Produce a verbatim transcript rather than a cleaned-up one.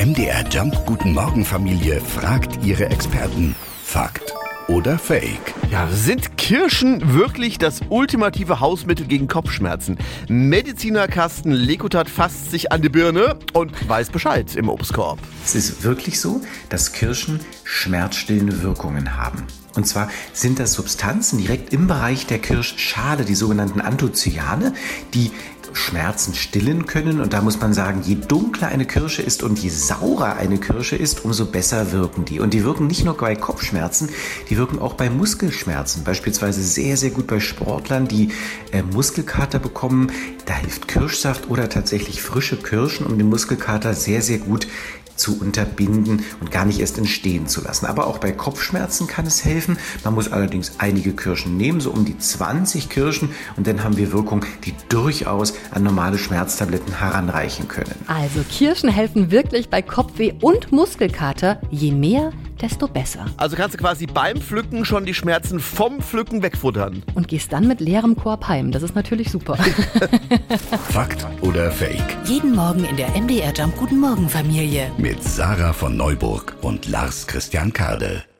M D R Jump Guten Morgen Familie fragt ihre Experten. Fakt oder Fake? Ja, sind Kirschen wirklich das ultimative Hausmittel gegen Kopfschmerzen? Mediziner Carsten Lekutat fasst sich an die Birne und weiß Bescheid im Obstkorb. Es ist wirklich so, dass Kirschen schmerzstillende Wirkungen haben. Und zwar sind das Substanzen direkt im Bereich der Kirschschale, die sogenannten Anthocyane, die Schmerzen stillen können. Und da muss man sagen, je dunkler eine Kirsche ist und je saurer eine Kirsche ist, umso besser wirken die. Und die wirken nicht nur bei Kopfschmerzen, die wirken auch bei Muskelschmerzen. Beispielsweise sehr, sehr gut bei Sportlern, die äh, Muskelkater bekommen. Da hilft Kirschsaft oder tatsächlich frische Kirschen, um den Muskelkater sehr, sehr gut zu unterbinden und gar nicht erst entstehen zu lassen. Aber auch bei Kopfschmerzen kann es helfen. Man muss allerdings einige Kirschen nehmen, so um die zwanzig Kirschen, und dann haben wir Wirkung, die durchaus an normale Schmerztabletten heranreichen können. Also Kirschen helfen wirklich bei Kopfweh und Muskelkater. Je mehr, desto besser. Also kannst du quasi beim Pflücken schon die Schmerzen vom Pflücken wegfuttern. Und gehst dann mit leerem Korb heim. Das ist natürlich super. Fakt oder Fake? Jeden Morgen in der M D R Jump Guten Morgen Familie. Mit Sarah von Neuburg und Lars Christian Kade.